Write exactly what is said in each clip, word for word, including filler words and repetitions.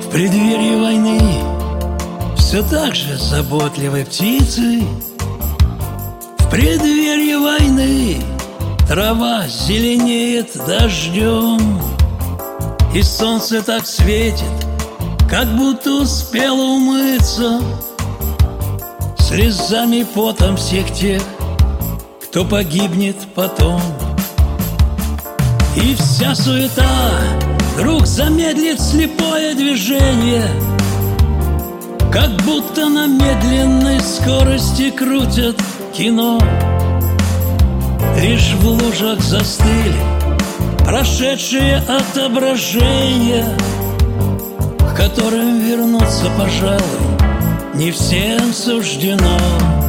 В преддверии войны все так же заботливы птицы. В преддверии войны трава зеленеет дождем, и солнце так светит, как будто успело умыться слезами и потом всех тех, кто погибнет потом. И вся суета вдруг замедлит слепое движение, как будто на медленной скорости крутят кино. Лишь в лужах застыли прошедшие отображения, к которым вернуться, пожалуй, не всем суждено.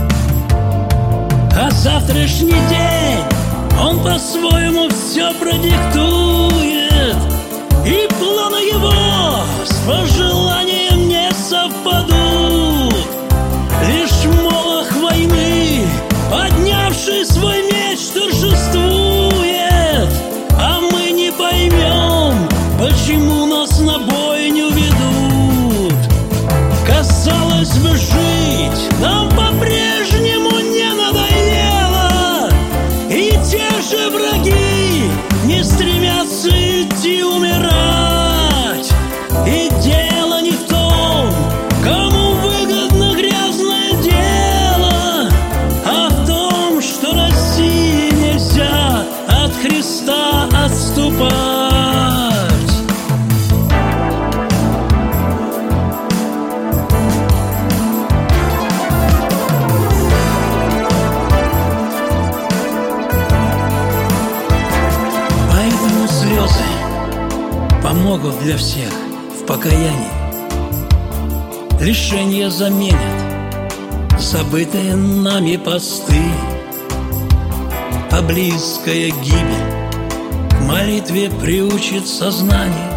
А завтрашний день, он по-своему все продиктует, и планы его с пожеланием не совпадут. Лишь молох войны, поднявший свой меч, торжествует, а мы не поймем, почему нас на бойню ведут. Казалось бы, жить нам по-прежнему не надоело, и те же враги не стремятся идти умирать. И дело не в том, кому выгодно грязное дело, а в том, что России нельзя от Христа отступать. Поэтому слезы помогут для всех в покаянии. Лишения заменят забытые нами посты, а близкая гибель к молитве приучит сознание.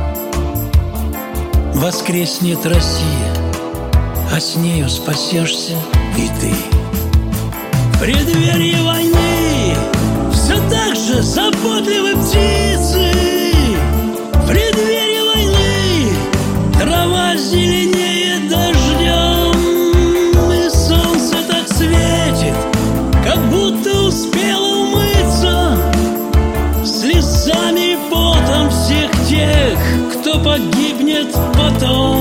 Воскреснет Россия, а с нею спасешься и ты. В преддверии войны все так же заботливы птицы. В преддверии войны трава зеленеет дождем, и солнце так светит, как будто успело умыться слезами и потом всех тех, кто погибнет потом.